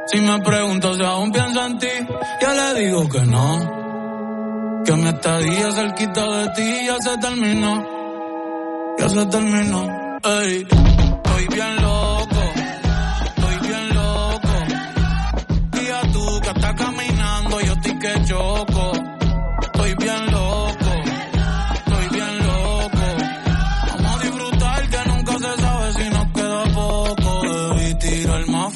Si me pregunto si aún pienso en ti, yo le digo que no. Que mi estadía cerquita de ti ya se terminó. Ya se terminó. Ey, estoy bien loco. Estoy bien loco. Guía tú que estás caminando, yo estoy que choco. Estoy bien loco. Estoy bien loco. Vamos a disfrutar que nunca se sabe si nos queda poco. Debí tirar más.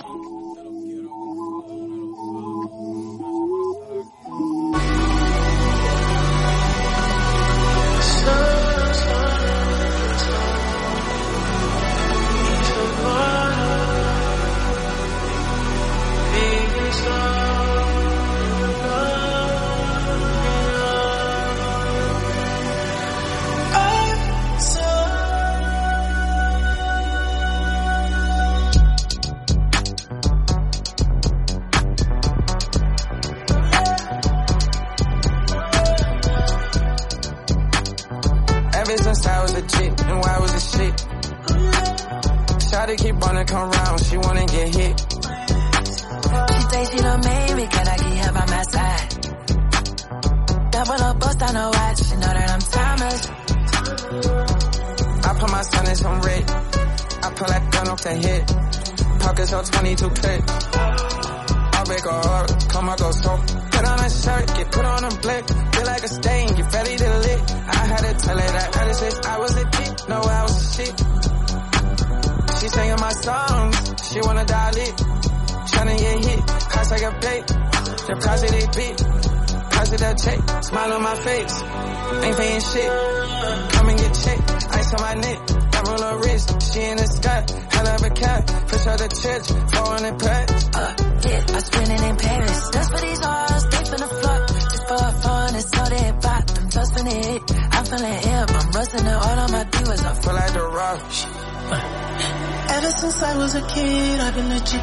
Shawty keep wanna come round, she wanna get hit. She say she done made me, can I keep her by my side? Double up, bust on her watch, she know that I'm timeless. I put my son in some red, I pull that gun off the hip. Pockets on 22 clip. I'll break her heart, come on, go so. Put on a shirt, get put on a blick. Feel like a stain, get ready to lick. I had to tell her that other shit, I was a dick, no, I was a shit. She singing my songs, she wanna dial it. Tryna get hit, cost like a plate. The price of they beat, price of that check. Smile on my face, ain't paying shit. Come and get checked, ice on my neck. I roll her wrist, she in the sky. Hell of a cat, push her to church, 400 packs. Yeah, I spinning in Paris. That's for these hoes, they finna flock. Just for fun, it's all they pop. Them toes finna hit, I'm feeling hip. I'm rusting it, all of my divas. I feel like the rock. Ever since I was a kid, I've been legit.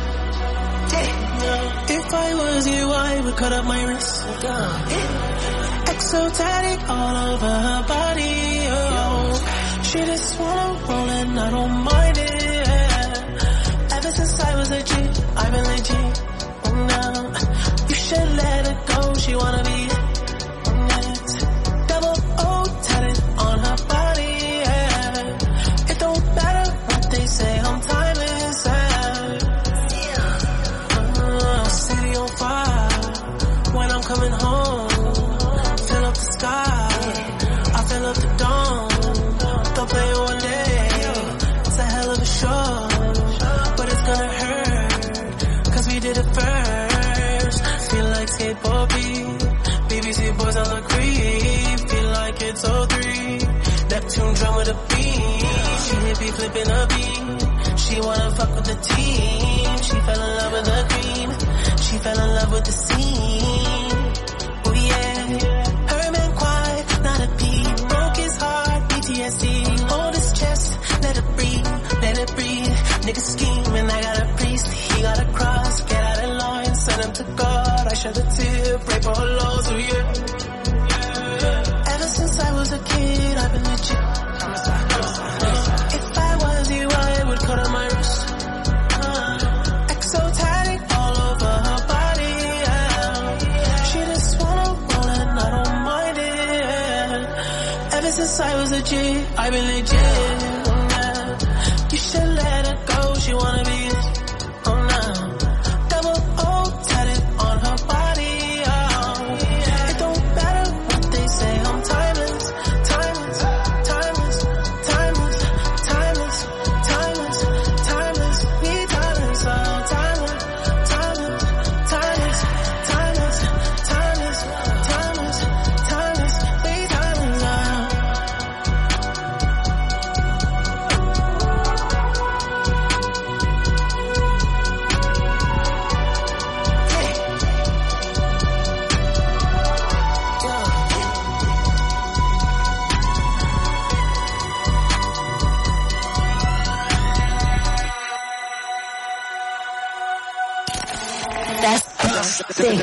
If I was you, I would cut up my wrist. Exotic all over her body. Oh. She just wanna roll and I don't mind it. Ever since I was a G, I've been legit. No, you should let her go. She wanna be double O tatted on her body. It don't matter what they say, I'm timeless. City on fire when I'm coming home. Fill up the sky, I fill up the dome. Don't play it one day, it's a hell of a show. But it's gonna hurt, cause we did it first. Feel like skateboard beat, BBC boys on the creep. Feel like it's 03, Neptune drum with a beat. She hit me flipping a beat. She wanna fuck with the team. She fell in love with the cream. She fell in love with the scene. Oh yeah, her man quiet, not a peep. Broke his heart, PTSD. Hold his chest, let it breathe, let it breathe. Nigga scheming, I got a priest, he got a cross. Get out of line, send him to God. I shed a tear, pray for her loss, oh yeah. Ever since I was a kid, I've been legit. If I was you, I would cut on my wrist. Exotic all over her body. She just wanna roll and I don't mind it. Ever since I was a G, I've been legit. You should let her go, she wanna be it. Oh no, double O tatted on her body. It don't matter what they say, I'm timeless, timeless, timeless, timeless, timeless, timeless, timeless, we timeless, oh timeless, timeless, timeless, timeless, timeless, timeless, timeless, we timeless, oh. That's the thing.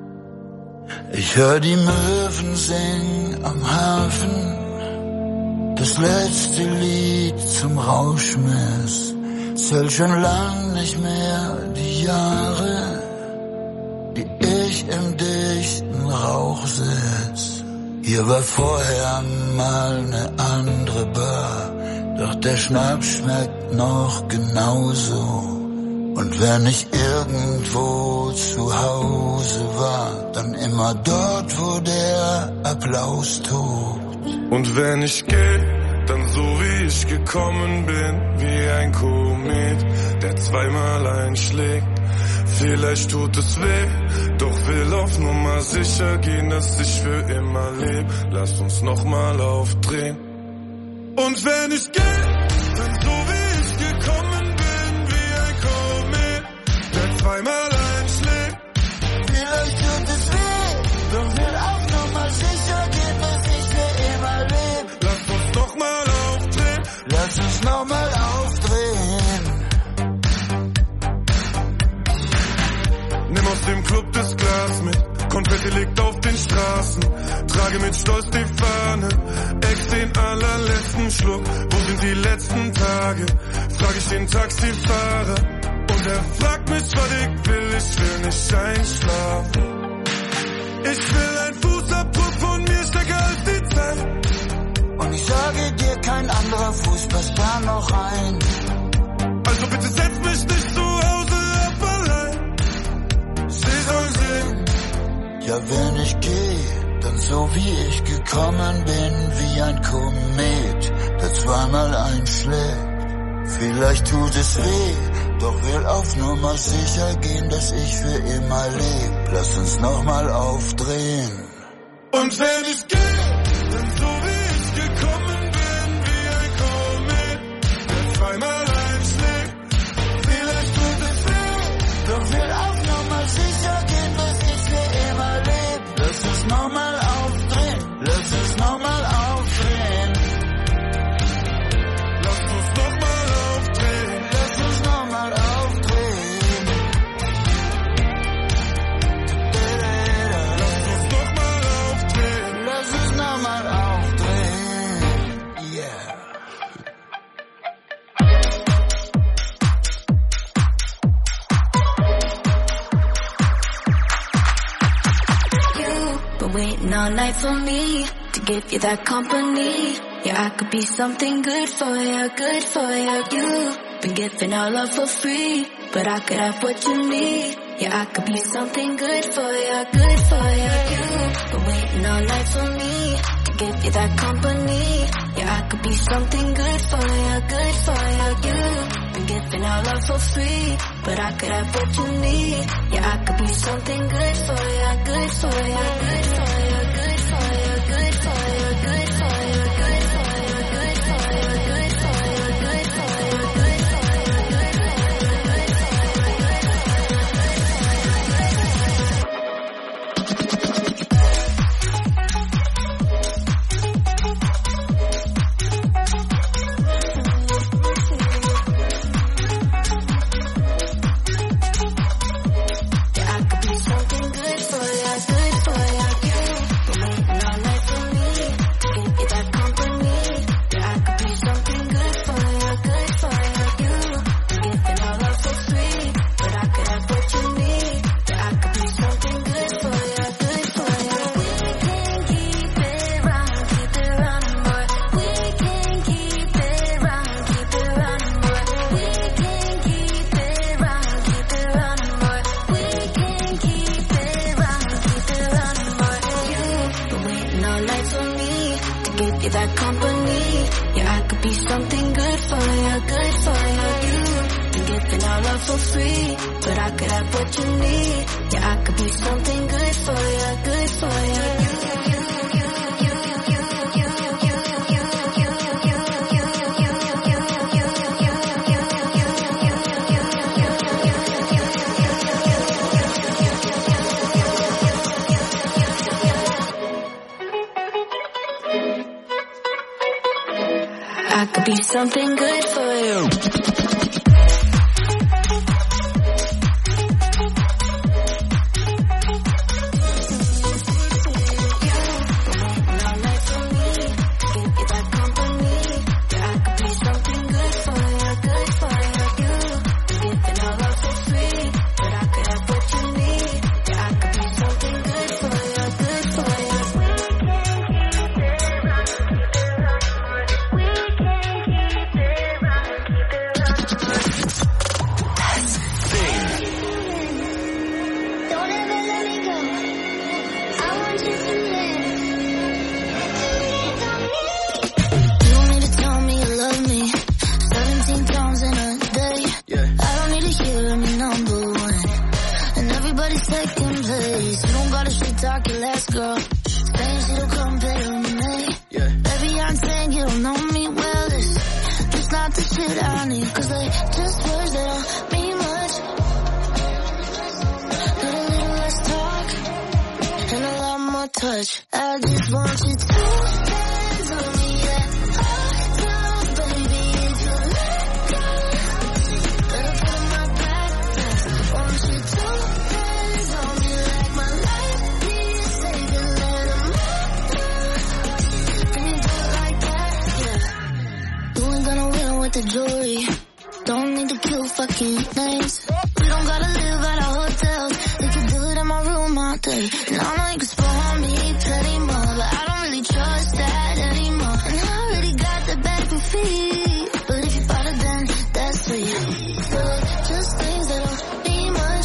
Ich hör die Möwen singen am Hafen. das letzte Lied zum Rauschmiss. Zähl schon lang nicht mehr die Jahre, die ich im dichten Rauch sitz. Hier war vorher mal ne andere Bar, doch der Schnaps schmeckt noch genauso. Und wenn ich irgendwo zu Hause war, dann immer dort, wo der Applaus tobt. Und wenn ich geh, dann so wie ich gekommen bin, wie ein Komet, der zweimal einschlägt. Vielleicht tut es weh, doch will auf Nummer sicher gehen, dass ich für immer leb. Lass uns nochmal aufdrehen. Und wenn ich geh, dann so wie ich gekommen bin, wie ein Komet, der zweimal einschlägt. Vielleicht tut es weh, doch will auf Nummer sicher gehen, dass ich für immer leb. Lass uns nochmal aufdrehen. Lass uns nochmal aufdrehen. Nimm aus dem Club das Glas mit, Konfetti liegt auf den Straßen. Trage mit Stolz die Fahne, ex den allerletzten Schluck. Wo sind die letzten Tage? Frag ich den Taxifahrer. Und er fragt mich, was ich will nicht einschlafen. Ich will ein Fußabdruck von mir stärker als die Zeit. Und ich sage dir, kein anderer Fuß passt da noch rein. Also bitte setz mich nicht zu Hause ab allein. Sie soll sehen. Ja, wenn ich geh, dann so wie ich gekommen bin, wie ein Komet, der zweimal einschlägt. Vielleicht tut es weh, doch will auf Nummer sicher gehen, dass ich für immer leb. Lass uns nochmal aufdrehen. Und wenn ich geh, dann so wie ich gekommen bin, wie ein Komet, der zweimal einschlägt. Vielleicht tut es weh, doch will auf Nummer sicher gehen, dass ich für immer leb. Lass uns nochmal aufdrehen. Lass uns nochmal aufdrehen. Lass uns nochmal aufdrehen. Lass uns nochmal aufdrehen. Lass uns nochmal aufdrehen. Lass uns nochmal aufdrehen. Yeah. You've been waiting all night for me to give you that company. Yeah, I could be something good for you, good for you. You've been giving all love for free, but I could have what you need. Yeah, I could be something good for you, good for you. You've been waiting all night for me to give you that company. Yeah, I could be something good for you, good for you. You've been giving all love for free, but I could have what you need. Yeah, I could be something good for you, good for you, good for you, good for you, good for you, good for you, good for you, good for you, good for you, good for you, good for Yeah, I could be something good for you, good for you. You've been waiting all night for me to give you that company. Yeah, I could be something good for you, good for you. You've been giving all love for free, but I could have what you need. Yeah, I could be something good for you, good for you. We can keep it running, boy. We can keep it running, boy. We can keep it running, boy. We can keep it running, boy. You've been waiting all night for me to give you that company. Yeah, I could be something good for you, good for you. You've been giving all love for free, but I could have what you need. Yeah, I could be something good for you, good for you. I could be something good for you. All night for me, give you that company. funny, cause they just words that don't mean much. Need a little less talk and a lot more touch. I just want you to hands on me, yeah. Down, baby, if you let go. Better put my back fast. Want you to hands on me like my life needs saving. Let them know. Can you do it like that? Yeah. You ain't gonna win with the jewelry. Don't need to kill fucking names. We don't gotta live at our hotels. We can do it in my room all day. And I know you can spoil me plenty more, but I don't really trust that anymore. And I already got the bag for free, but if you bought it then that's sweet. So just things that don't mean much.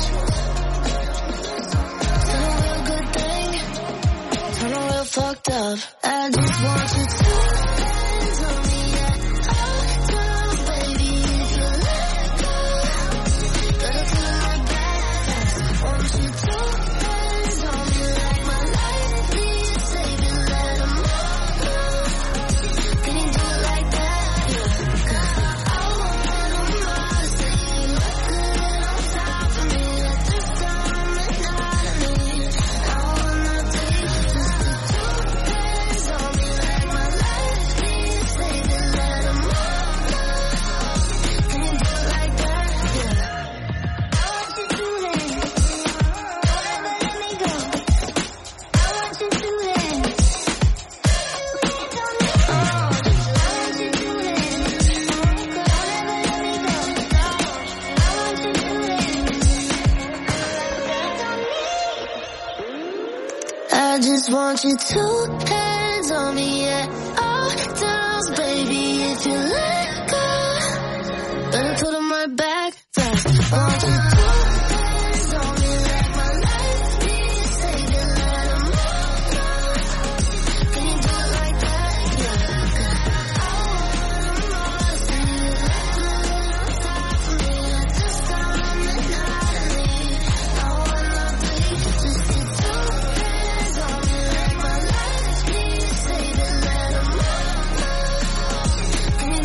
Turn a real good thing, turn a real fucked up. I just want you to hands on me, yeah. Down, baby, if you let go. Better put my back fast. Want you to hands on me like my life needs saving. Let them know. Can you do it like that? Yeah. 'Cause I won't let them know. Say you look good on top of me. At this time and not of me. I wanna take just the two hands on me like my life needs saving. Let them know. Can you do it like that? Yeah. I want you to hands. Don't ever let me go. I want you to hands. I want you to hands. Don't ever let me go. I want you to hands. I just want you to hands on me, yeah. Oh, down, baby, if you let go. Better put them right back fast. Want you to hands on me like my life needs saving. Let them know. Can you do it like that? Yeah. 'Cause I wanna know. Say you look good on top of me. At this time and not of me. I wanna be just the two hands on me like my life needs saving. Let them know. Can you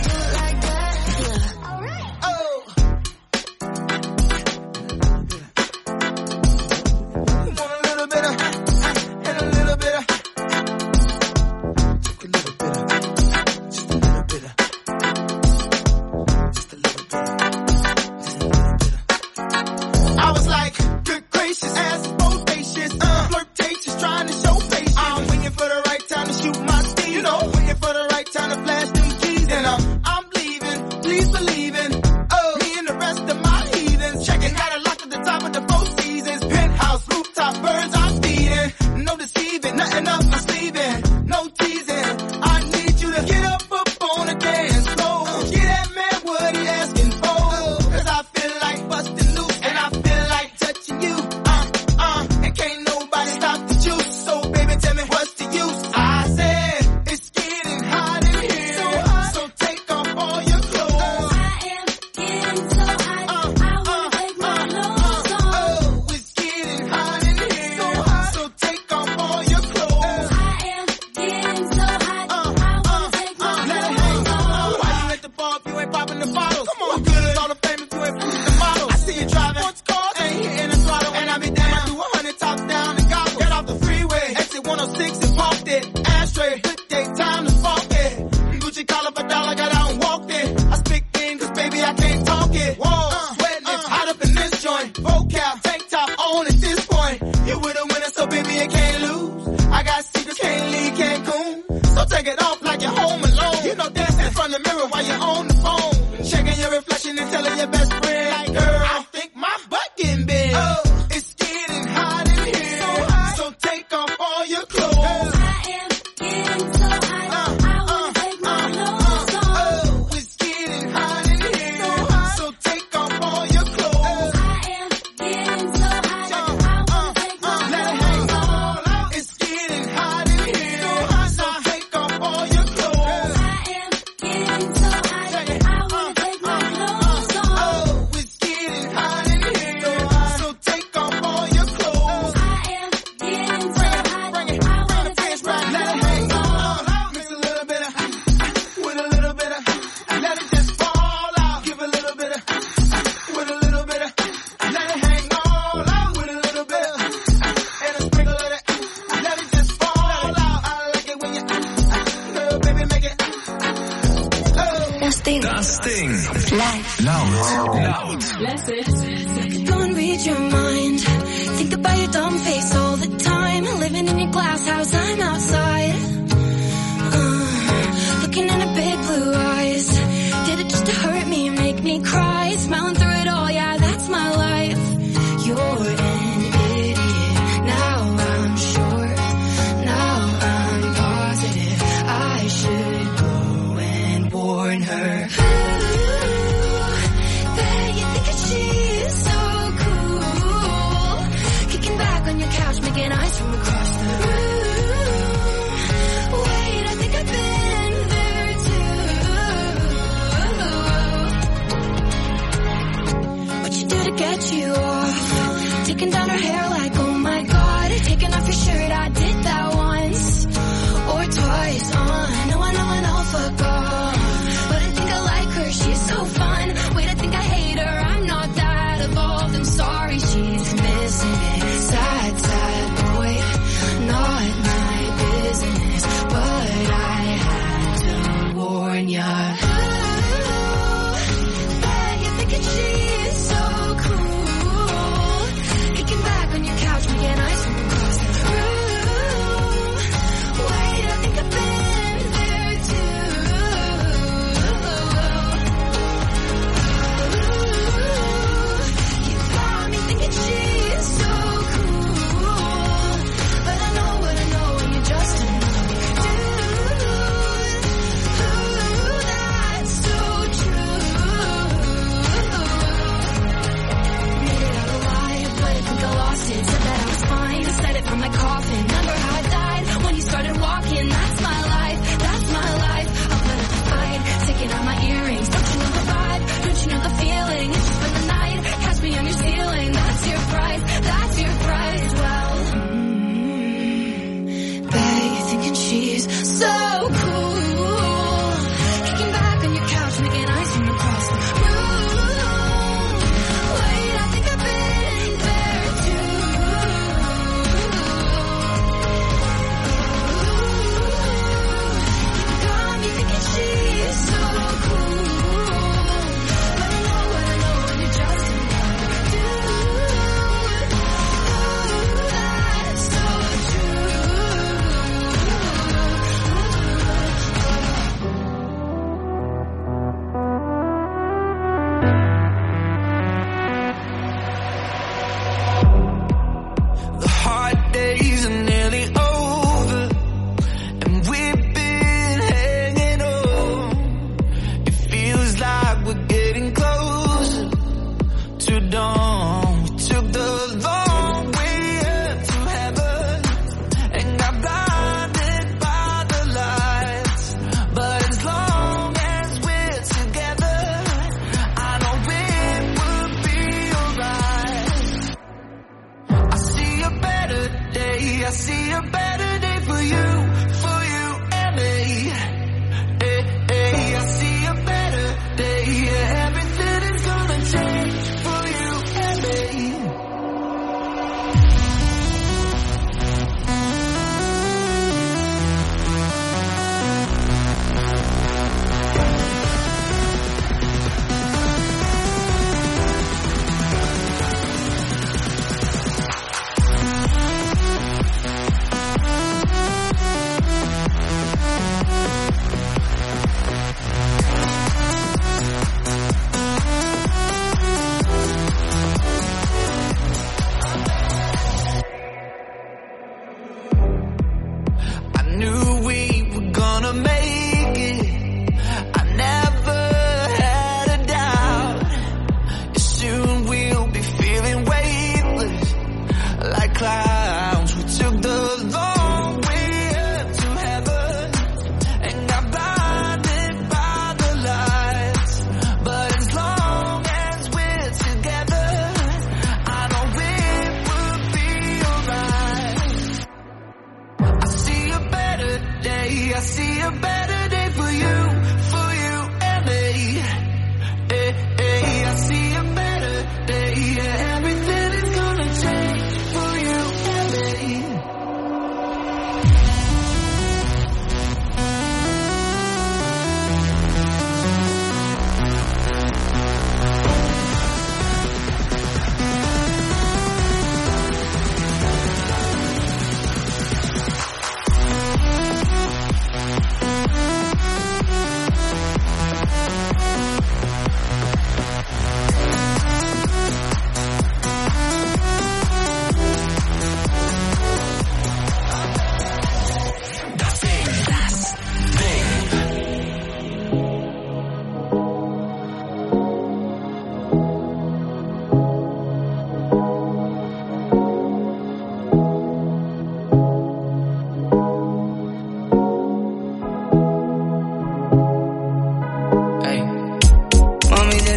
Ding. Das Ding. Live. Laut. Go and read your mind. Think about your dumb face all the time. Living in your glass house, I'm outside. Looking in her big blue eyes. Did it just to hurt me and make me cry? Smiling through it all, yeah, that's my life. You're an idiot. Now I'm sure. Now I'm positive. I should go and warn her. Bet you think that she's so cool. Kicking back on your couch, making eyes from across the room. Wait, I think I've been there too. What you do to get you off? Taking down her hair like, oh my god. Taking off your shirt, I did that once or twice. I know, fuck off. But I think I like her, she's so fun. Wait, I think I hate her, I'm not that evolved. I'm sorry, she's missing it. Sad, sad boy, not my business. But I had to warn ya. Bet you're thinking she's so cool. Kicking back on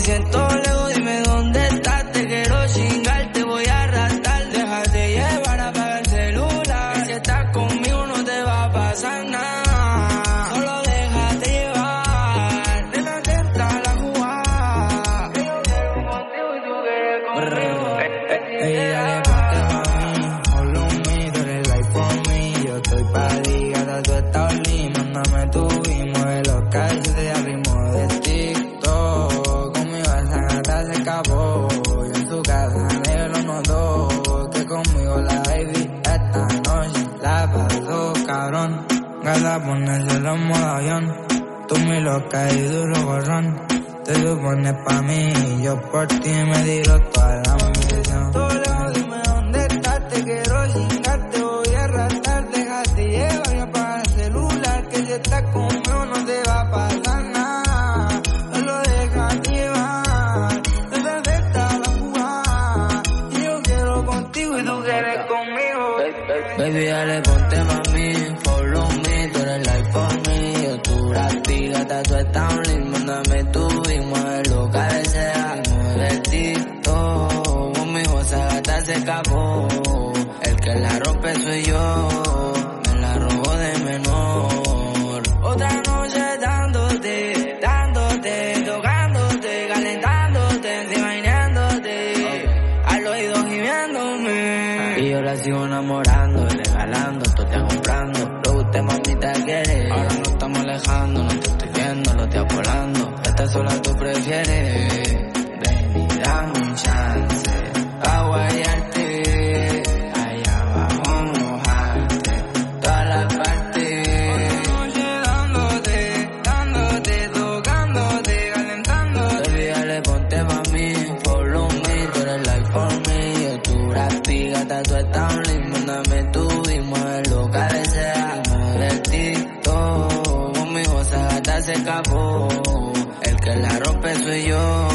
siento lejos, dime dónde estás. Te quiero chingar, te voy a arrastrar. Déjate llevar, apaga el celular. Si estás conmigo no te va a pasar nada. Solo déjate llevar. De la tenta a la jugada. Que yo quiero contigo y tú quieres conmigo. Ella le ponte mami, follow me, tú eres like for me. Yo estoy pa' ligada, tú estás lindo. Mándame tu y mueve los calzones al ritmo de TikTok. Conmigo esa gata se escapó. Yo en su casa negro lo notó. Que conmigo la baby esta noche la pasó cabrón. Gata ponérselo en modo avión. Tú mi loca y duro gorrón. Te supones pa' mí y yo por ti me tiro toda la misión. Todo lejos, dime dónde estás. Te quiero chingar, te voy a arrastrar. Déjate llevar y apaga el celular. Que si estás conmigo no te va a pasar nada. Solo déjate llevar. Desde esta la jugada. Y yo quiero contigo y tú quieres conmigo. Baby, dale, ponte mami, follow me, tú eres like for me. Yo tu gata, tú estás lindo, mándame tu y mueve lo que desea. Mueve TikTok, conmigo esa gata se escapó. El que la rompe soy yo, me la robo de menor. Otra noche dándote, tocándote, calentándote, imaginándote, al oído gimiéndome. Y yo la sigo enamorando, regalando, tú te comprando. Lo que usted mamita quiere, ahora nos estamos alejando, no te estoy viendo, lo estoy volando. Esta sola tú prefieres, ven y dame un chance, pa' guayarte, allá abajo mojarte, toda la parte. Otra noche dándote, tocándote, calentándote. Baby, dale, ponte pa' mí, follow me, tú eres like for me. Yo tu gata, tú estás lindo, mándame tu y mueve lo que desea. Mueve TikTok, conmigo esa gata se escapó. El que la rompe soy yo,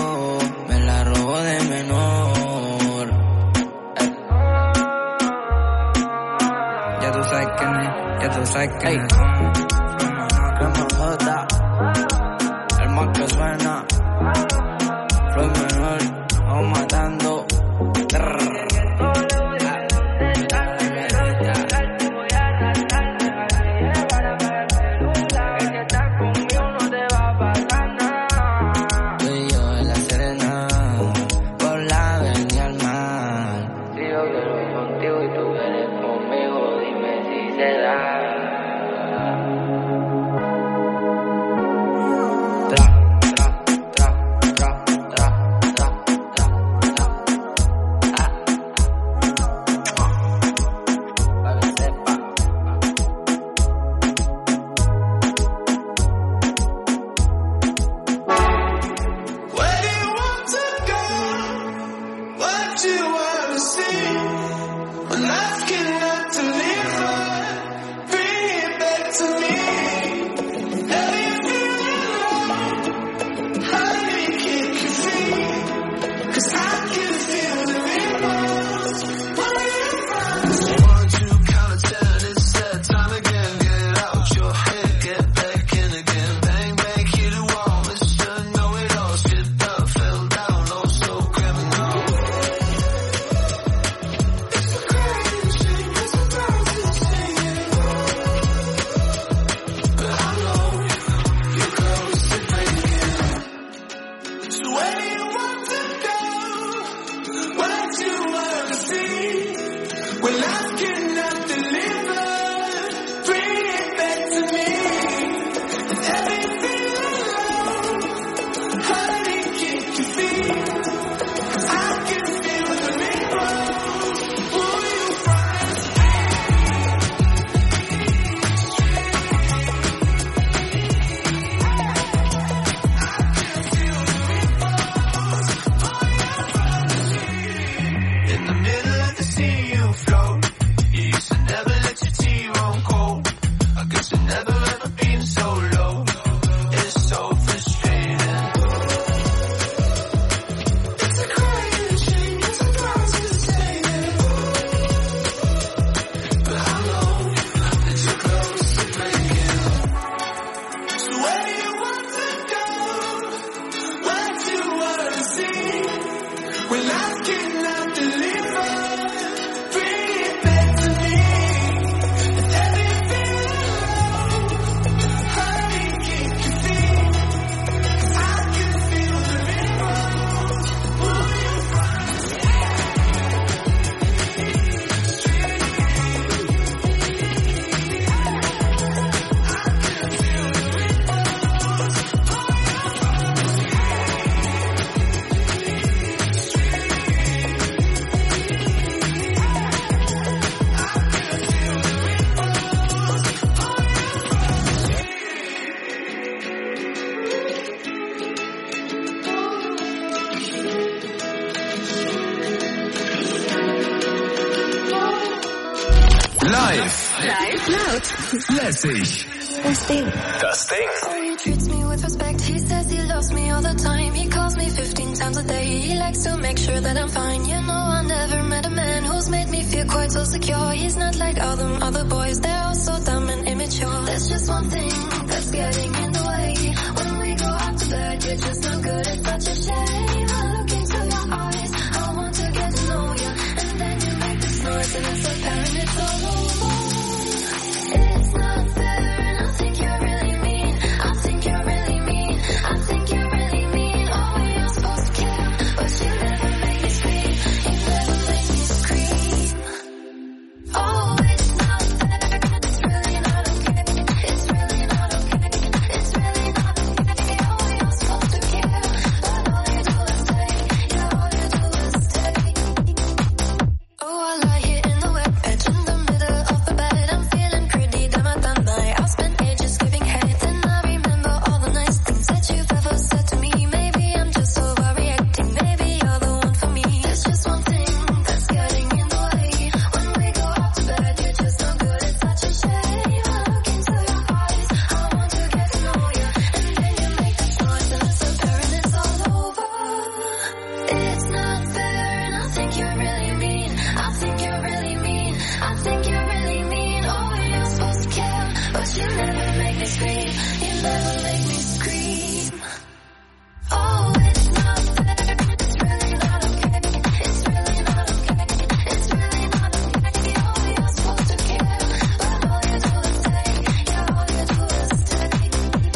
Live. Laut. Lässig. Das Ding. Oh, he treats me with respect. He says he loves me all the time. He calls me 15 times a day. He likes to make sure that I'm fine. You know, I never met a man who's made me feel quite so secure. He's not like all them other boys. They're all so dumb and immature. There's just one thing that's getting in the way. When we go out to bed, you're just no good. It's such a shame. I look into your eyes. I want to get to know you. And then you make this noise and it's apparent it's all over. It's not fair and I think you're really mean. I think you're really mean. I think you're really mean. Oh, you're supposed to care, but you never make me scream. You never make me scream. Oh, it's not fair. It's really not okay. It's really not okay. It's really not okay. Oh, you're supposed to care, but all you do is take. Yeah, all you do is take. Oh, I lie here in the wet patch in the middle of the bed. I'm feeling pretty damn at that night. I've spent ages giving head, then I remember all the nice things that you've ever said to me. Maybe I'm just overreacting. Maybe you're the one for me. There's just one thing that's getting in the way. When we go out to bed, you're just no good. It's such a shame. I look into your eyes. I want to get to know you, and then you make this noise and it's apparent it's all over. It's not fair, and I think you're really mean. I think you're really mean. I think you're really mean. Oh, you're supposed to care, but you never make me scream. You never make me scream. Oh, it's not fair. It's really not okay. It's really not okay. It's really not okay. Oh, you're supposed to care, but all you do is take. Yeah, all you do is take.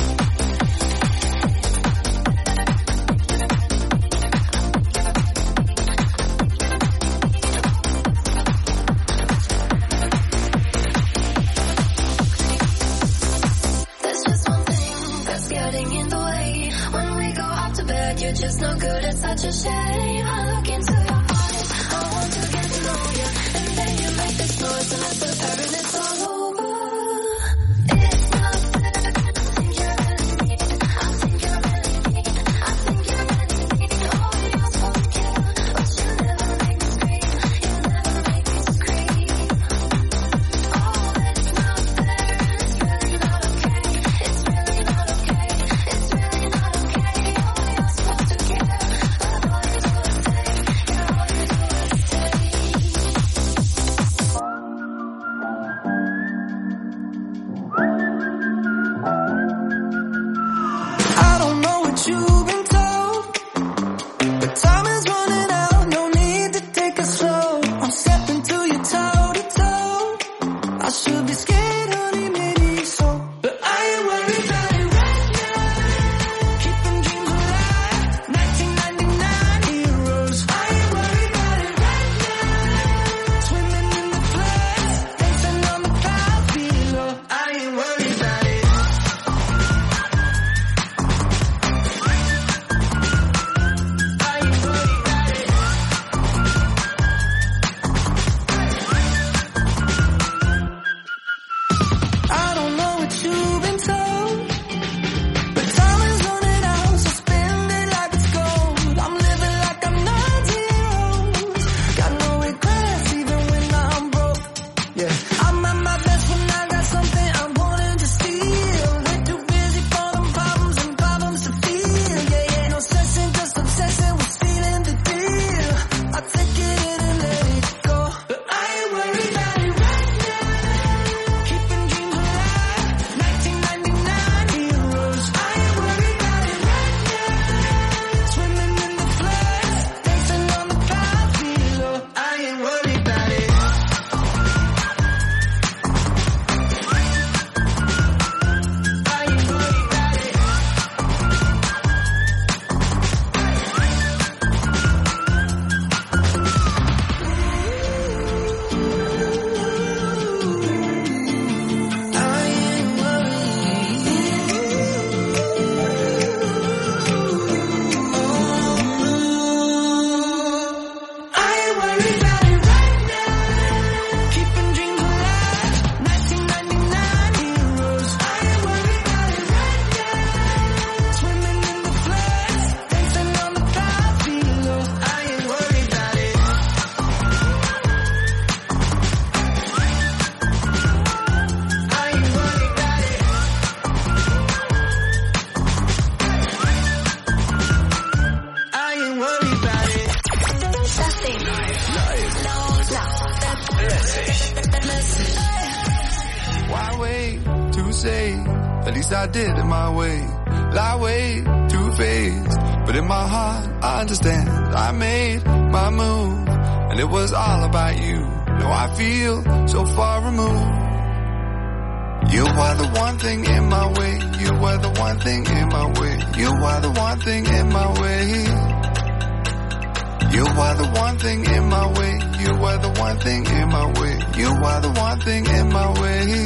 There's just one thing that's getting in the way. When we go out to bed, you're just no good. It's such a shame. I look into your eyes. I want to get to know you, and then you make this noise and it's apparent it's all over. It's not fair. I think you're really mean. I think you're really mean. I think you're really mean. Oh, you're supposed to care, but you never make me scream. You never make me scream. Oh, it's not fair. It's really not okay. It's really not okay. It's really not okay. Oh, you're supposed to care, but all you do is take. Yeah, all you do is take. At least I did it my way. Lie way too faced, but in my heart I understand. I made my move, and it was all about you. Now I feel so far removed. You are the one thing in my way. You were the one thing in my way. You are the one thing in my way. You are the one thing in my way. You are the one thing in my way. You are the one thing in my way.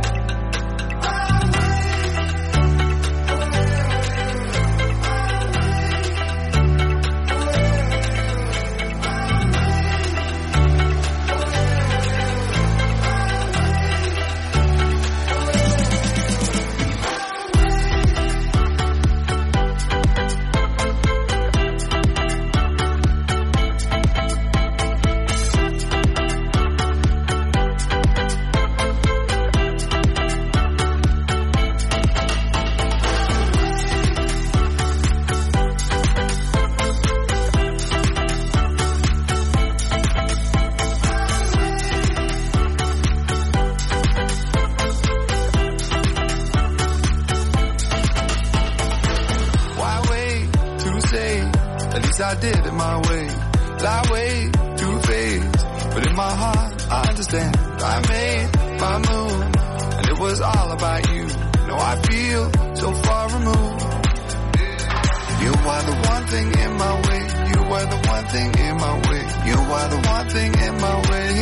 I did it my way. Lie way too faced, but in my heart I understand. I made my move, and it was all about you. No, I feel so far removed. You are the one thing in my way. You are the one thing in my way. You are the one thing in my way.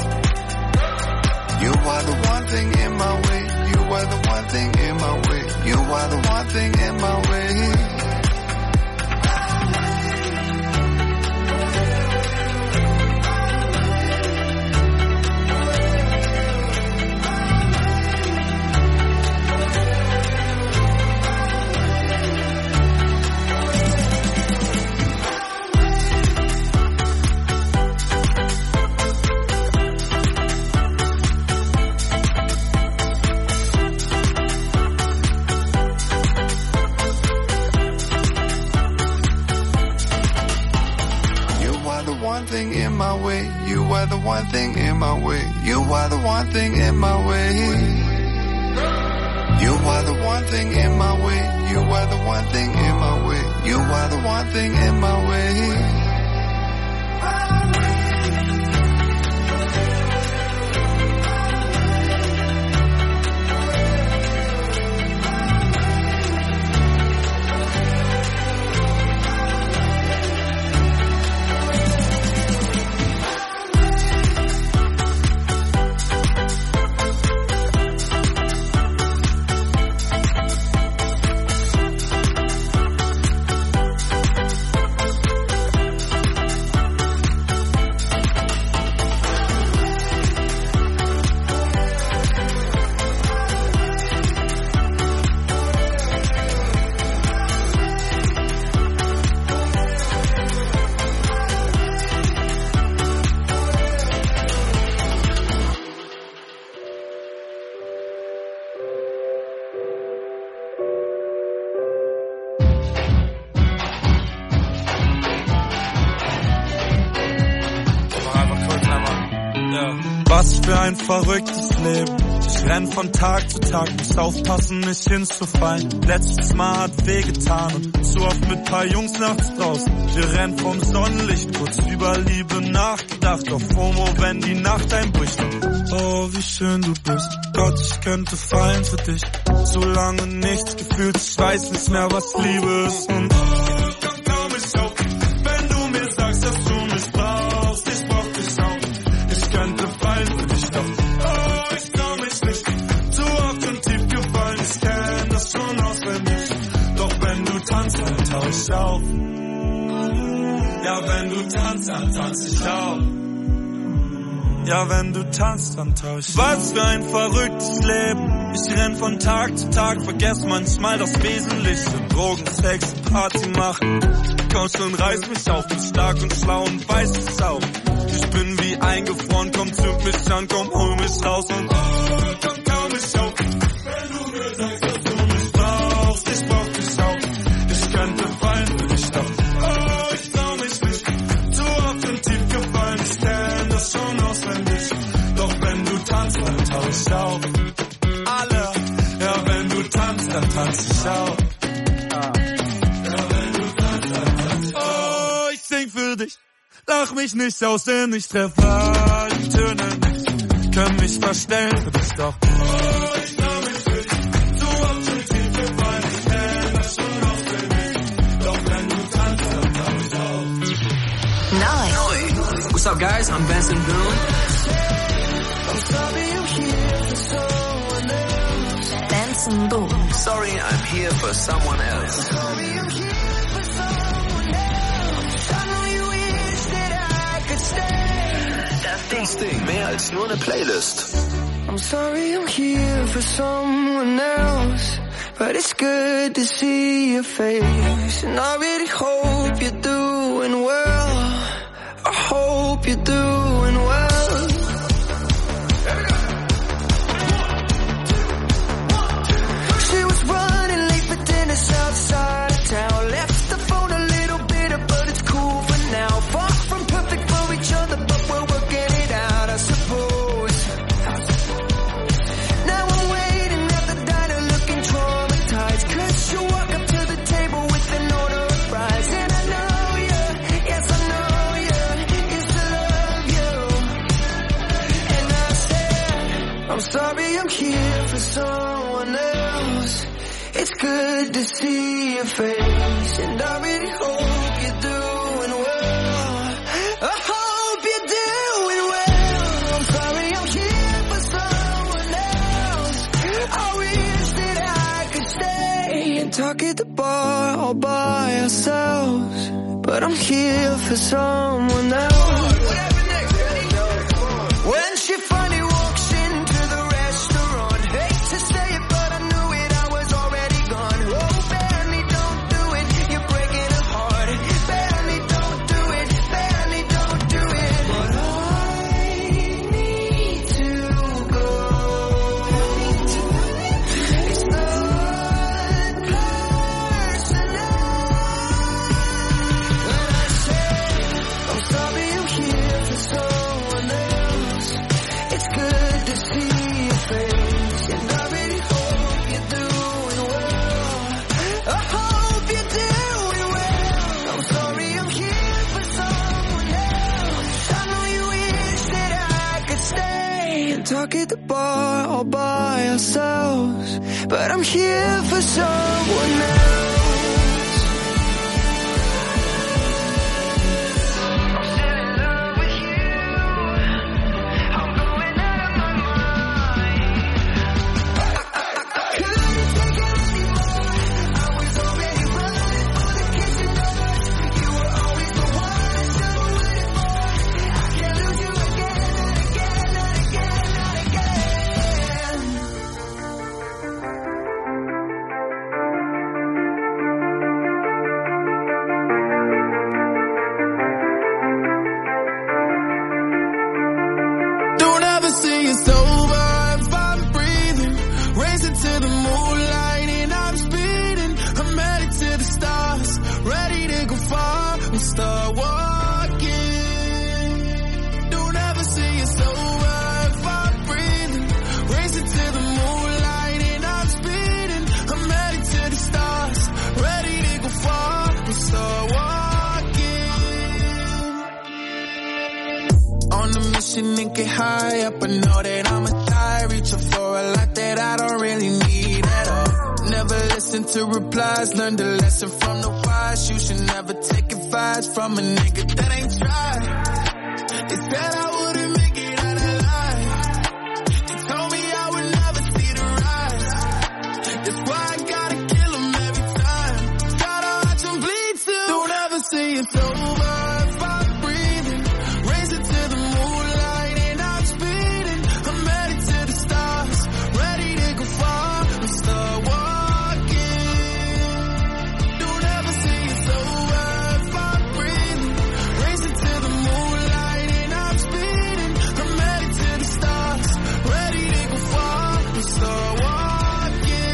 You are the one thing in my way. You are the one thing in my way. You are the one thing in my way. You are the one thing in my way. You are the one thing in my way. You are the one thing in my way. You are the one thing in my way. You are the one thing in my way. Was für ein verrücktes Leben. Ich renn von Tag zu Tag, muss aufpassen, nicht hinzufallen. Letztes Mal hat wehgetan und zu oft mit paar Jungs nachts draußen. Wir rennen vom Sonnenlicht, kurz über Liebe nachgedacht. Auf FOMO, wenn die Nacht einbricht. Oh, wie schön du bist. Gott, ich könnte fallen für dich. So lange nichts gefühlt, ich weiß nicht mehr, was Liebe ist. Und komm kaum nicht auf, wenn du mir sagst, dass du mich brauchst. Ich brauch dich auch. Ich könnte fallen für dich, doch oh, ich trau mich nicht. Zu oft und tief gefallen, ich kenn das schon auswendig. Doch wenn du tanzt, dann tauch ich auf. Ja, wenn du tanzt, dann tanz ich auf. Ja, wenn du tanzt, dann tauch ich. Was für ein verrücktes Leben. Ich renn von Tag zu Tag, vergess manchmal das Wesentliche. Drogen, Sex, Party machen. Komm schon, reiß mich auf, bin stark und schlau und weiß es auch. Ich bin wie eingefroren, komm, zünd mich an, komm, hol mich raus und oh, komm, kaum mich auf. Wenn du mir sagst, dass du mich brauchst, ich brauch dich auch. Ich könnte fallen für dich, doch oh, ich trau mich nicht. Zu oft und tief gefallen, ich kenn das schon auswendig. Doch wenn du tanzt, dann tauch ich auf. Alle, ja, wenn du tanzt, sing für dich. Lach mich nicht aus, denn ich treffe die Töne nicht. Können mich verstellen für dich, doch ich trau mich für dich. Du hast schon viel für mein, ich kenn das schon auch für dich. Doch wenn du tanzt, dann tanz ich auch. Neu. What's up, guys? I'm Benson Boone. I'm sorry I'm here for someone else. Benson Boone. Sorry, I'm here for someone else. Sorry I'm here for someone else. I know you wish that I could stay. Das Ding, mehr als nur eine Playlist. I'm sorry I'm here for someone else, but it's good to see your face. And I really hope you're doing well. I hope you're doing well. She was running late for dinner outside of town. Left the phone a little bitter, but it's cool for now. Far from perfect for each other, but we're working it out, I suppose. Now I'm waiting at the diner looking traumatized, 'cause you walk up to the table with an order of fries. And I know you, yes I know you, used to love you. And I said, I'm sorry I'm here for someone else. It's good to see your face, and I really hope you're doing well. I hope you're doing well. I'm sorry I'm here for someone else. I wish that I could stay and talk at the bar all by ourselves, but I'm here for someone else. When she finally walks into the restaurant, hate to say it, but I knew it, I was already gone. Oh, Benny, don't do it, you're breaking her heart. Benny, don't do it, Benny, don't do it. But I need to go. It's not personal. When I say, I'm sorry I'm here for someone else, it's good to see your face, and I really hope you're doing well. I hope you're doing well. I'm sorry I'm here for someone else. I know you wish that I could stay and talk at the bar all by ourselves, but I'm here for someone else. I'm still in love with you. I'm going out of my mind. I couldn't take it anymore. I was already running for the kitchen doors. You were always the one I still waited for. I can't lose you again, not again, not again, not again. Don't ever see it's over if I'm breathing. Racing to the moonlight and I'm speeding. I'm headed to the stars, ready to go far and start walking. Don't ever see it's over if I'm breathing. Racing to the moonlight and I'm speeding. I'm headed to the stars, ready to go far and start walking. On a mission and get high up, I know that I'ma die, reaching for a lot that I don't really need at all. Never listen to replies, learn the lesson from the wise. You should never take advice from a nigga that ain't tried. They said I wouldn't make it out alive. They told me I would never see the rise. That's why I gotta kill 'em every time. Gotta watch 'em bleed too. Don't ever say it's over if I'm breathing. Racing to the moonlight and I'm speeding. I'm headed to the stars, ready to go far and start walking. Don't ever say it's over if I'm breathing. Racing to the moonlight and I'm speeding. I'm headed to the stars, ready to go far and start walking.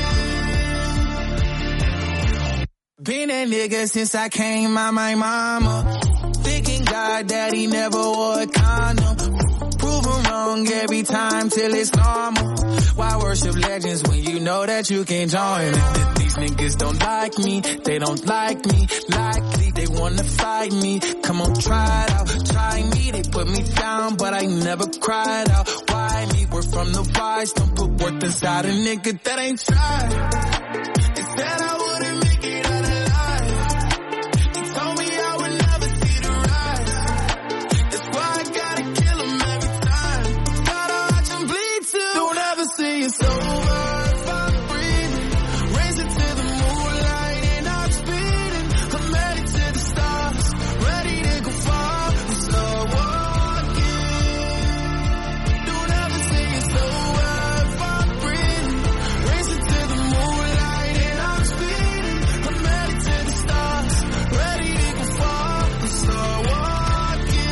Been that nigga since I came out my mama. Thinking God that he never wore a condom. Proven wrong every time till it's normal. Why worship legends when you know that you can't join them? These niggas don't like me, they don't like me. Likely they wanna fight. beside me. Come on, try it out, try me. They put me down, but I never cried out. Why me? We're from the wise. Don't put worth inside a nigga that ain't tried. They said I wouldn't make it out alive. They told me I would never see the rise. That's why I gotta kill them every time. Gotta watch them bleed too. Don't ever say it's over if I'm breathing. Raise it to the moonlight and I'm speeding. I'm headed to the stars, ready to go far. I'm slow walking. Don't ever say it's over if I'm breathing. Raise it to the moonlight and I'm speeding. I'm headed to the stars, ready to go far. I'm slow walking.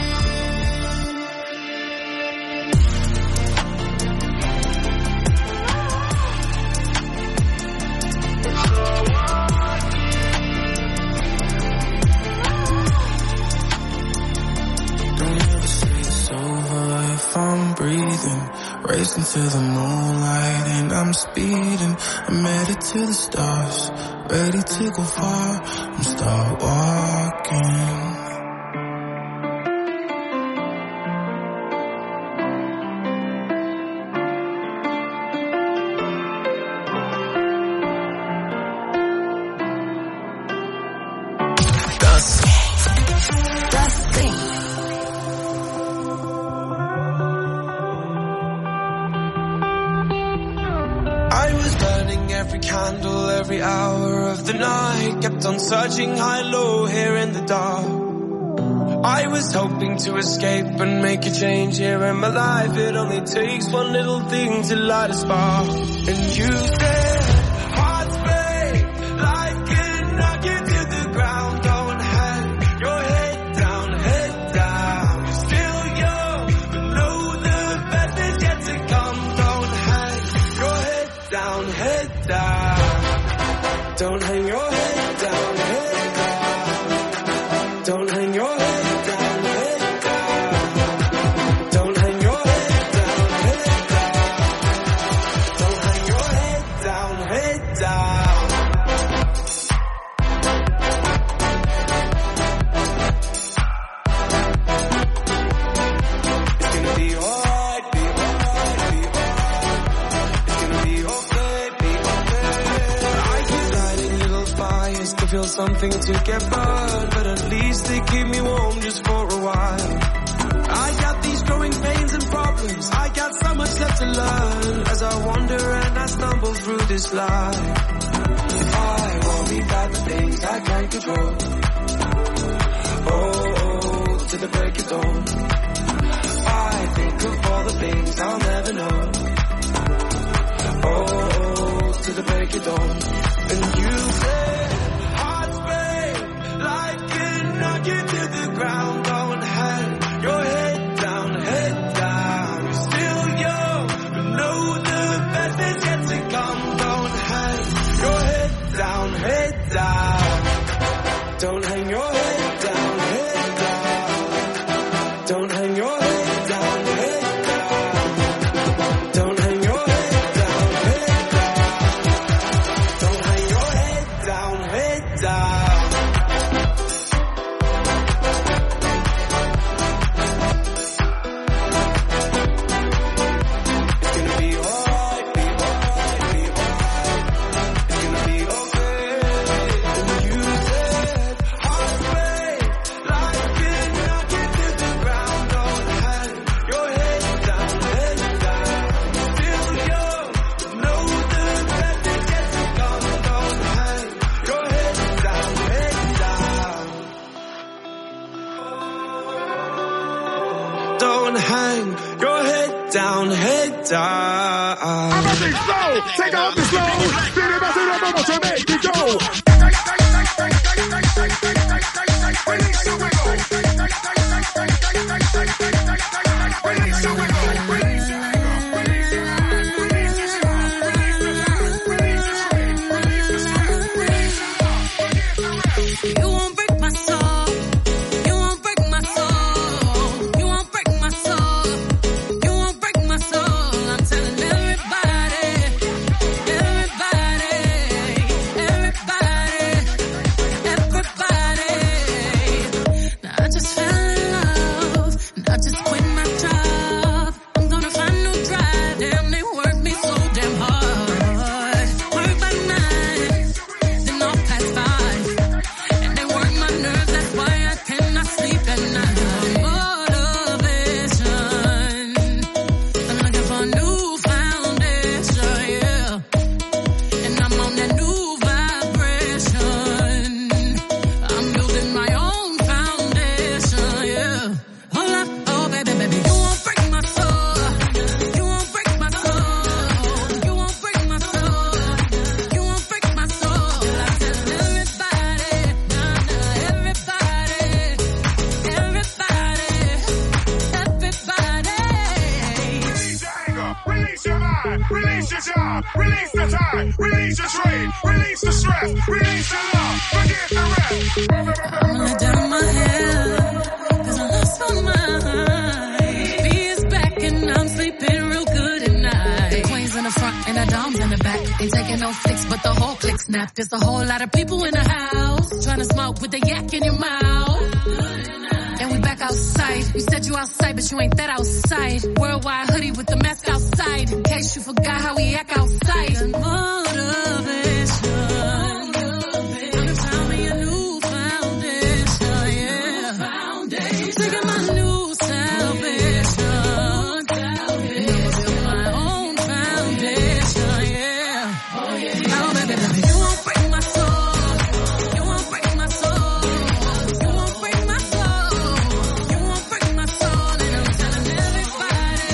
Don't ever say it's over if I'm breathing. Racing to the moonlight and I'm speeding. I'm headed to the stars, ready to go far. I'm start walking. I was burning every candle, every hour of the night. Kept on searching high, low, here in the dark. I was hoping to escape and make a change here in my life. It only takes one little thing to light a spark. And you said, hearts break, life can knock you to the ground. Don't hang your head down, head down. You're still young, but know the best is yet to come. Don't hang your head down, head down. Don't hang your head down, head down. Don't hang your head down, head down. Don't hang your head down, head down. Don't hang your head down, head down. It's gonna be alright, be alright, be alright. It's gonna be okay, be okay. I keep lighting little fires to feel something to get burned, but at least they keep me warm just for a while. I got these growing pains and problems. I got so much left to learn as I wander and I stumble through this life. I worry about the things I can't control. Oh, to the break of dawn. I think of all the things I'll never know. Oh, to the break of dawn. And you say, hearts break, life can knock you to the ground. Don't hang your head down, head down. You're still young, but know the best is yet to come. Don't hang your head down, head down. Don't hang your head down, head down. Don't hang your head down, head down. Don't hang your head down, head down. Don't hang your head down, head down. It's gonna be alright, be alright, be alright. It's gonna be okay. And you said, hearts break, life can knock you to the ground. Don't hang your head down, head down. Still young, know the best is yet to come. Don't hang your head down, head down. Don't hang your head down, head down. Take off the slow. Viene más de una como se ve y go. You won't break my soul. You won't break my soul. You won't break my soul. You won't break my soul. I'm telling everybody, everybody, everybody, everybody. release the time, release the trade, release the stress, release the love, forget the rest. I'm gonna down my head, cause I lost my mind. B is back and I'm sleeping real good at night. The queen's in the front and the dom's in the back. Ain't taking no flicks, but the whole click snap. There's a whole lot of people in the house, trying to smoke with the yak in your mouth. And we back outside. You said you outside, but you ain't that outside. Worldwide hoodie with the mask outside. In case you forgot how we act outside. Motivation. Gonna find me a new foundation, yeah. Taking my new salvation. Building my own foundation, yeah. Oh, baby, you won't break my soul. You won't break my soul. You won't break my soul. You won't break my soul. And I'm telling everybody,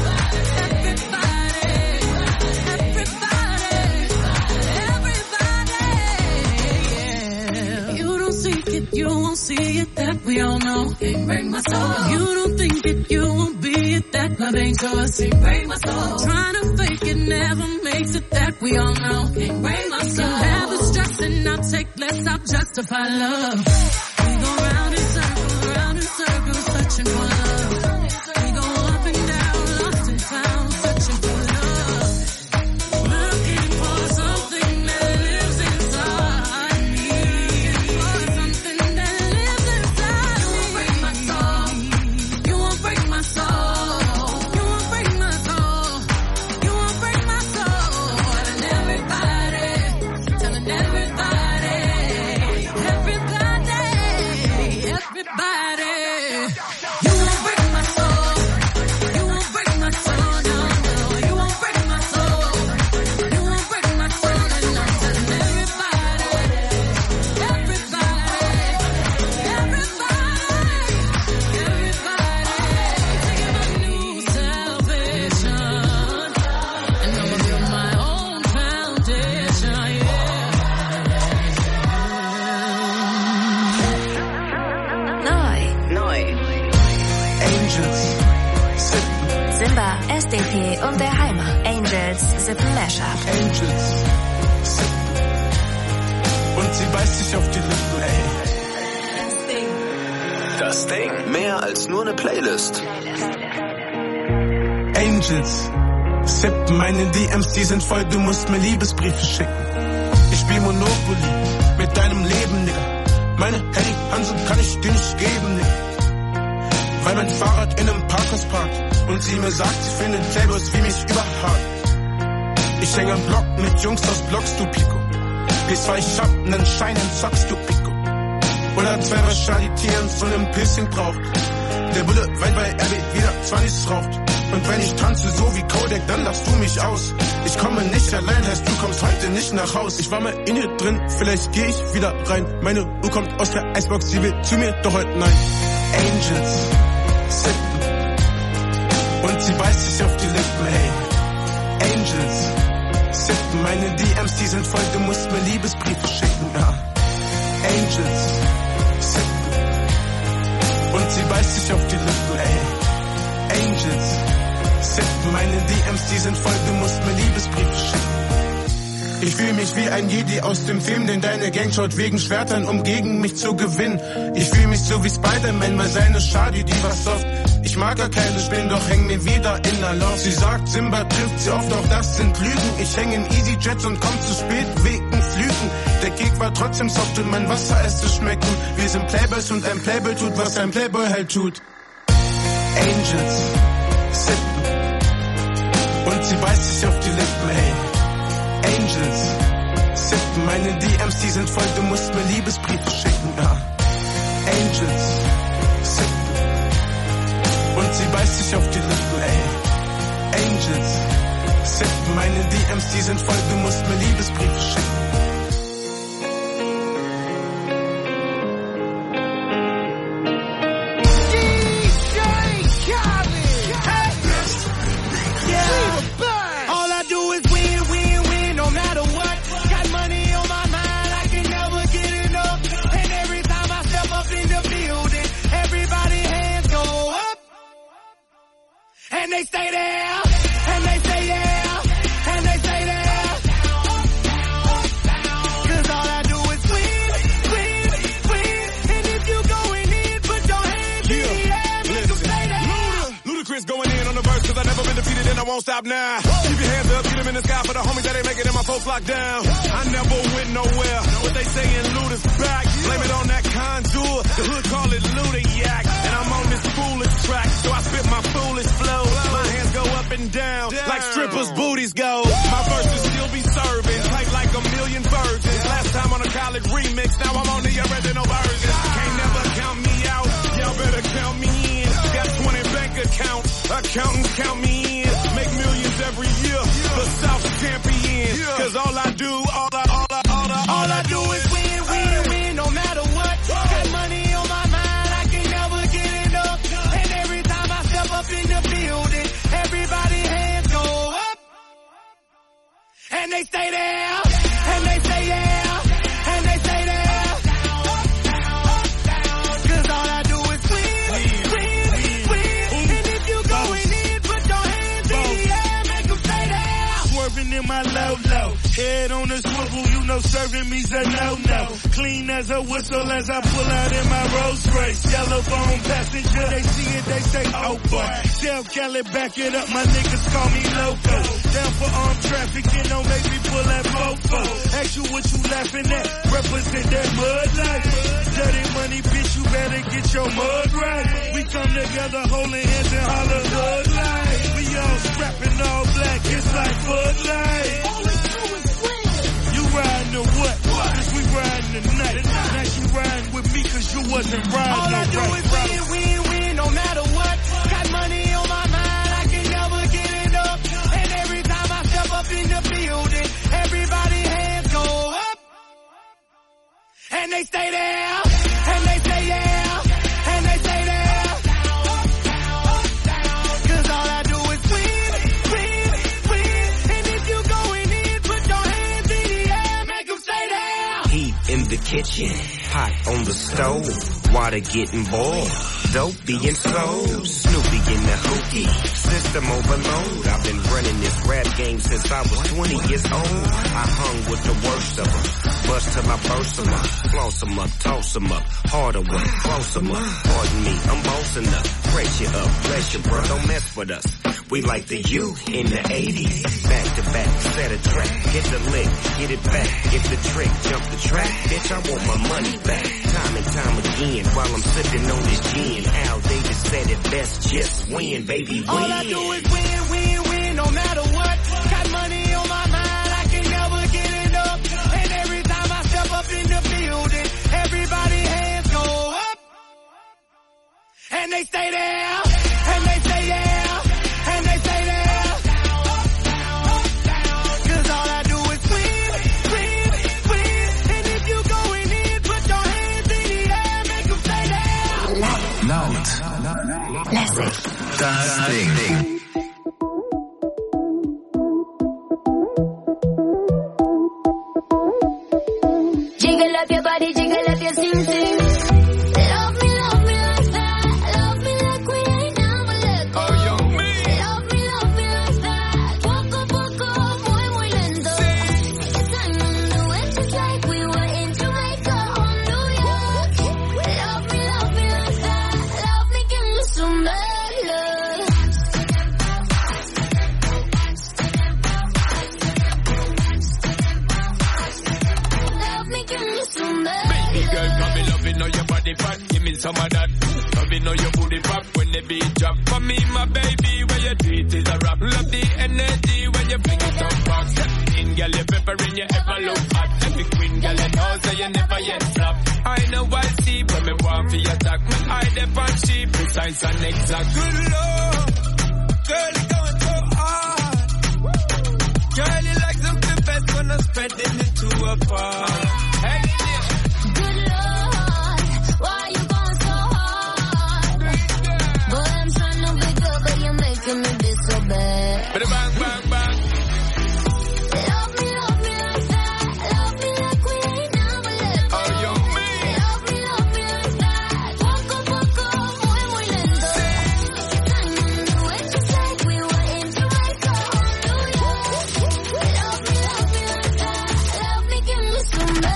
yeah. You don't seek it, you won't see it, that we all know. Can't break my soul. You don't think it, you won't be it, that love ain't yours. Can't break my soul. Trying to fake it never makes it, that we all know. Can't break my soul. You have the stress and I'll take less, I'll justify love. We go round in circles, searching for love. We go up and down, lost and found, searching for love. Looking for something that lives inside me. For something that lives inside me. You won't break my soul. You won't break my soul. You won't break my soul. Telling everybody. You won't break my soul. You won't break my soul, no. You won't break my soul. You won't break my soul, and I'm telling everybody. Taking my new salvation, and I'm gonna build my own foundation, Neu. Angels. Simba, SDP und der Heimer. Angels sippen Mashup. Angels. Und sie beißt sich auf die Lippen, ey. Das Ding. Mehr als nur eine Playlist. Angels. Sippen, meine DMs, die sind voll, du musst mir Liebesbriefe schicken. Ich spiel Monopoly mit deinem Leben, Nigga. Meine Handy Hansen kann ich dir nicht geben, Nigga. Weil mein Fahrrad in einem Parkhaus parkt und sie mir sagt, sie findet Playboys wie mich überhart. Ich häng am Block mit Jungs aus Blocks, du Pico. P2, ich hab nen Schein in Socks, du Pico. Oder zwei, was Charitieren von einem Piercing braucht. Der Bulle weint, weil RB wieder 20 raucht. Und wenn ich tanze so wie Kodak, dann lachst du mich aus. Ich komme nicht allein, heißt du kommst heute nicht nach Haus. Ich war mal in ihr drin, vielleicht geh ich wieder rein. Meine Uhr kommt aus der Eisbox, sie will zu mir, doch heute nein. Angels. Sippen. Und sie beißt sich auf die Lippen, hey. Angels. Sippen, meine DMs, die sind voll, du musst mir Liebesbriefe schicken, ja. Angels. Sippen. Und sie beißt sich auf die Lippen, ey. Angels. Sippen, meine DMs, die sind voll, du musst mir Liebesbriefe schicken. Ich fühl mich wie ein Jedi aus dem Film, den deine Gang schaut wegen Schwertern, um gegen mich zu gewinnen. Ich fühl mich so wie Spider-Man, weil seine Shadi, die war soft. Ich mag gar keine Spinnen, doch häng mir wieder in der Loft. Sie sagt, Simba trifft sie oft, doch das sind Lügen. Ich häng in EasyJets und komm zu spät wegen Flügen. Der Gig war trotzdem soft und mein Wasser es schmeckt gut. Wir sind Playboys und ein Playboy tut, was ein Playboy halt tut. Angels. Sippen. Und sie beißt sich auf die Lippen, hey. Angels. Sippen, meine DMs, die sind voll, du musst mir Liebesbriefe schicken, ja. Angels. Sippen. Und sie beißt sich auf die Lippen, ey. Angels. Sippen, meine DMs, die sind voll, du musst mir Liebesbriefe schicken. And they stay there, and they say yeah, and they say that. won't stop now. Keep your hands up, get them in the sky for the homies that ain't make it and my folks locked down. I never went nowhere. What they saying, loot is back. Blame it on that contour. The hood call it Ludiac. And I'm on this foolish track, so I spit my foolish flow. My hands go up and down, like strippers' booties go. My verses still be serving, tight like a million virgins. Last time on a college remix, now I'm on the original version. Can't never count me out, y'all better count me in. Got 20 bank accounts, accountants count me in. Make millions every year, the South champion. Cause all I do is win, win, win, no matter what. Got money on my mind, I can never get enough. And every time I step up in the building, everybody hands go up. And they stay there, and they say yeah, and they say there. Cause all I do is win, win, win. And if you going in, put your hands in the air, make them stay there. Swerving in my low, head on the swivel, you know serving me's a no-no. Clean as a whistle as I pull out in my Rolls Royce. Yellow bone passenger, they see it, they say, oh boy. Tell Cali, back it up, my niggas call me loco. Down for armed trafficking, don't make me pull that fofo. Ask you what you laughing at, represent that mud life. Dirty money, bitch, you better get your mud right. We come together, holding hands and holler hood life. We all strapping all black, it's like Bud Light. You riding or what? Cause we riding tonight. Now you riding with me cause you wasn't riding. All I do is win, win, win, no matter what. Got money on my mind, I can never get it up. And every time I step up in the building, everybody hands go up. And they stay there, and they say yeah, and they say there. Cause all I do is win, win, win. And if you going in, put your hands in the air, make them stay there. Heat in the kitchen, hot on the stove, water getting boiled, dope being sold, Snoopy in the hookie, system overload. I've been running this rap game since I was 20 years old. I hung with the worst of them, bust till I burst them up, floss them up, toss them up, harder one, close them up. Pardon me, I'm bossing up, pressure up, pressure bro, don't mess with us. We like the U in the 80s, back to back, set a track, get the lick, get it back, get the trick, jump the track, bitch I want my money back, time and time again, while I'm sipping on this gin. Al Davis said it best, just win, baby, win. All I do is win, win, win, no matter what. Got money on my mind, I can never get it up. And every time I step up in the building, everybody hands go up. And they stay there, and they say yeah, and they say there. Cause all I do is win, win, win. And if you going in, put your hands in the air, make them stay there. Laut. Lässig. Das Ding. Jiggle up your body, jiggle up your sing sing. Love me like that. Love me like we ain't never let go. Love me like that. Poco poco, muy muy lento. It's time on the way, just like we were in Jamaica or New York. Love me like that. Love me, give me some bad love. Love me, give me some bad love. Baby girl, come me loving all your body fat. Give me some of that. Loving all your booty pop when the beat drop. For me, my baby, where you treat is a rap. Love the energy when you bring it up fast. In girl, you peppering, you ever look hot. Every queen girl, you know, so you never yet flop. I know I see when me want for your attack. Me eye dep on she precise and exact. Good lord, girl, you going so hard. Girl, you like something best when I'm spreading it to a bar. Hey, Good Lord, why you going so hard? Boy, I'm trying to wake up, but you're making me be so bad. bang, bang, bang. Love me like that. Love me like we ain't never let go. Oh, yo, me. Love me like that. Poco poco, muy muy lento. Time on the way, just like we were in Jamaica or New York. Love me like that. Love me, give me some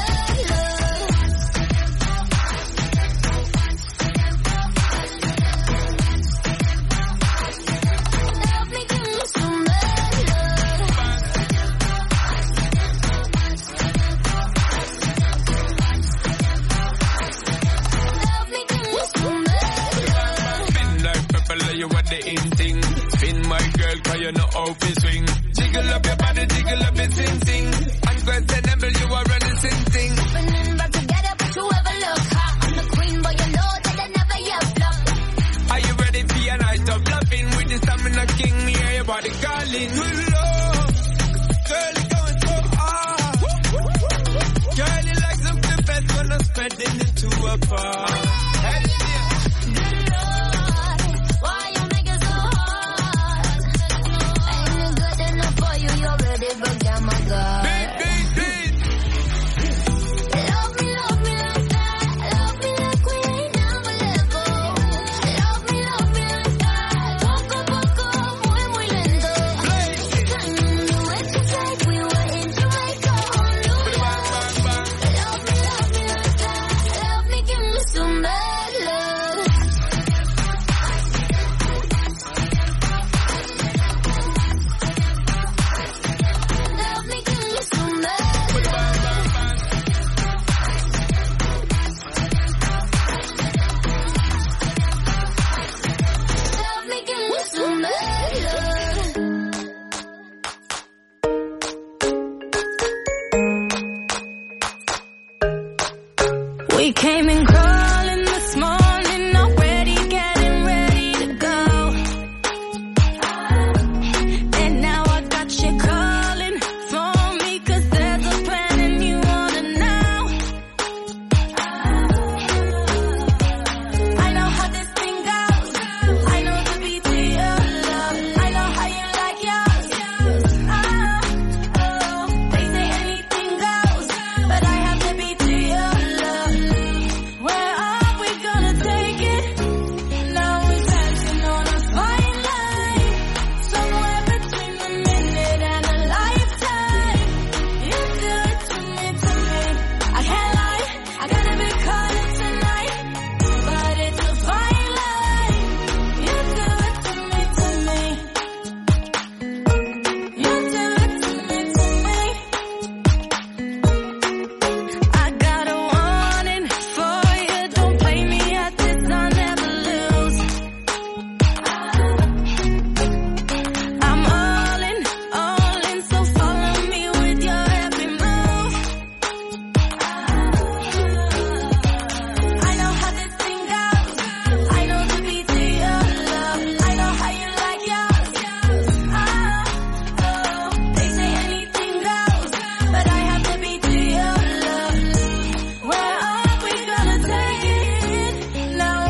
cause you know how to swing. Jiggle up your body, jiggle up your sing. Unquestionable, you are running sing. Opening back together, but you ever look hot. I'm the queen, but you know that I never yet flop. Are you ready for a night of loving? With the stamina king, me hear your body calling. Good love, girl, you're going so hard. Girl, you like something best when I'm spreading it to a bar.